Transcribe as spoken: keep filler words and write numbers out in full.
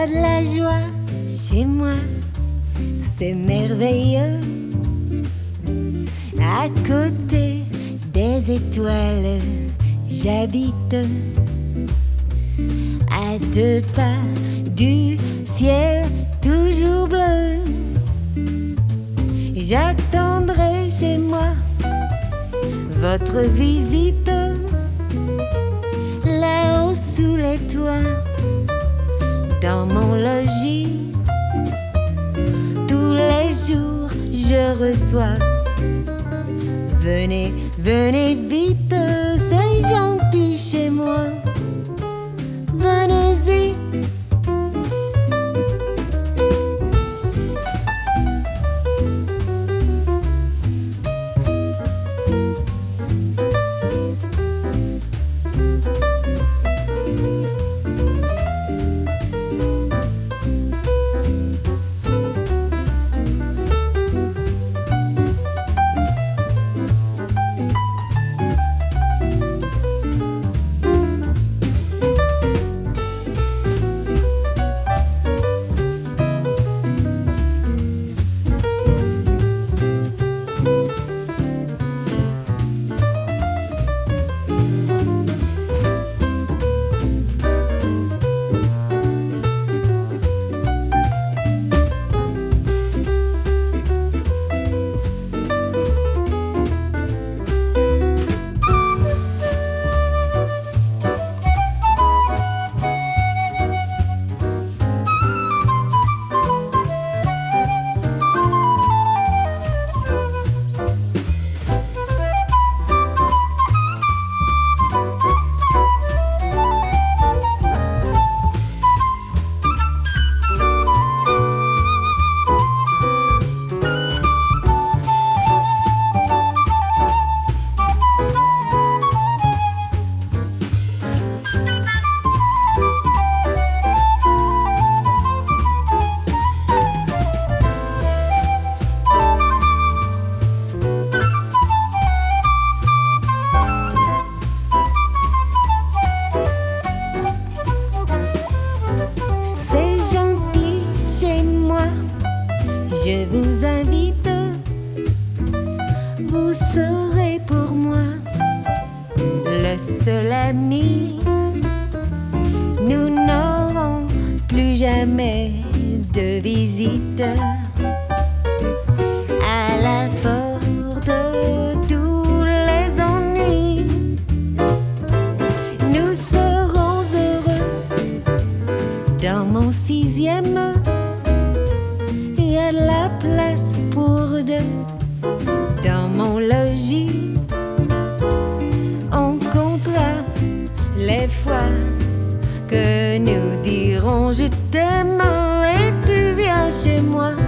a de la joie chez moi, c'est merveilleux. À côté des étoiles, j'habite. À deux pas du ciel toujours bleu, j'attendrai chez moi votre visite. Là-haut sous les toits, dans mon logis, tous les jours je reçois. Venez, venez vite, c'est gentil chez moi. Venez-y. Je vous invite, vous serez pour moi le seul ami. Nous n'aurons plus jamais de visite. À la porte tous les ennuis, nous serons heureux. Dans mon sixième, il y a de la place pour deux. Dans mon logis, on comptera les fois que nous dirons je t'aime et tu viens chez moi.